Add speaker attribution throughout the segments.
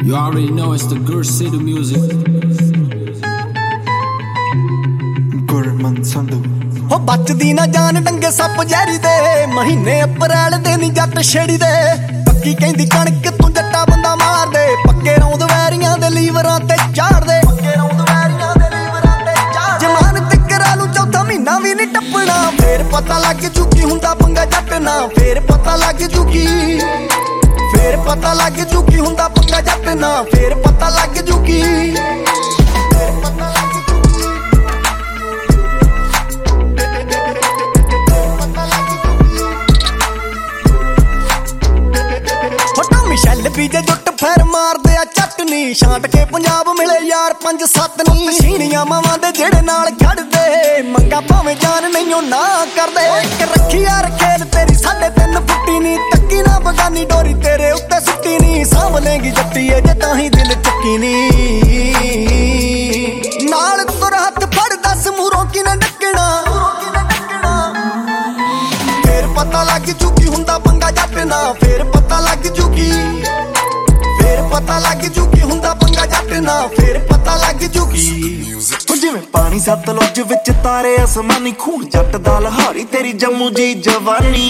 Speaker 1: You already know it's the Gur City music.
Speaker 2: Gurman Sandhu
Speaker 3: हो बचदी ना जान डंगे सप जैरी दे महीने अप्रैल दे नी जट छेड़ी दे पक्की कहंदी कणक तू जट्टा बंदा मार दे पक्के रौंद वैरियां दे लीवरां ते चाड़ दे जमान ते करा लू चौथा महीना भी नी टप्पना फेर पता लग चुकी हुंदा पंगा जट ना फेर पता लग चुकी हुंदा पंगा जट ना फेर पता लग चुकी मिशेल पीजे जुट फेर मार दे चटनी छांट के पंजाब मिले यार 5-7 नी सीनियां मावां दे जेड़े नाल खड़ दे मंगा भावें जान नहीं ना कर दे एक रखी यार खेल तेरी 3.5 फुट्टी नी तक्की ना बगानी डोरी तेरे उत्ते सुट्टी नी सांभ लेंगी जट्टी ए जे तां ही दिल चुक्की नी नाल तुर हथ फड़ दस मूरों किने डकना फेर पता लग चुकी हुंदा पंगा जट ना फेर पता लग चुकी हुंदा पंगा जट ना फेर पता लग चुकी जिवें पानी सतलुज विच तारे आसमानी खून जट दा लहारी तेरी जम्मू जी जवानी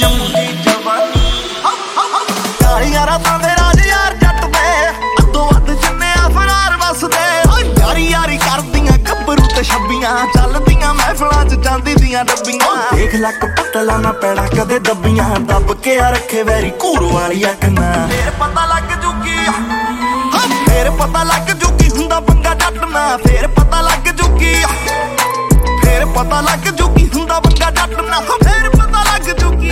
Speaker 3: यारा तांदे राज यार जट दे अद्दो अद्द जिन्ने अफरार बसदे यारी यारी करदियां गब्बरू ते छब्बियां चलदियां महफिलां च चांदी दियां डब्बियां देख लक पतला ना पैड़ा कदे दब्बियां दब के आ रखे वैरी घूर वाली अखना फेर पता लग चुकी हुंदा पंगा जट ना फेर पता लग चुकी हुंदा पंगा जट ना फेर पता लग चुकी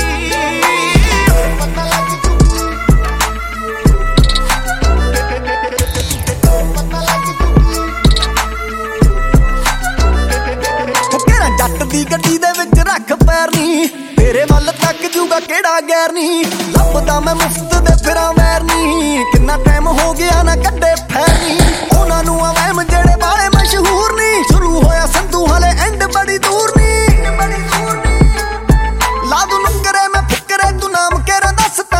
Speaker 3: जट दी गड्डी दे विच रख पैर नी तेरे वल तक जूगा केड़ा गैर नी लभदा मैं मुफ्त दे फिरां वैर नी किन्ना टाइम हो गया ना कड्डे फैर नी उन्हां नूं अवैम जेड़े वाले मशहूर नी शुरू होया संधू हले एंड बड़ी दूर नी ला दू नुकरे मैं फुकरे तू नाम केरा दसता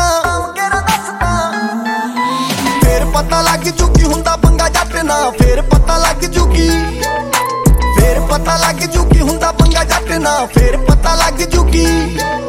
Speaker 3: फेर पता लग चुकी हुंदा पंगा जट ना फेर पता लग चुकी हुंदा पंगा जट ना फेर पता लग चुकी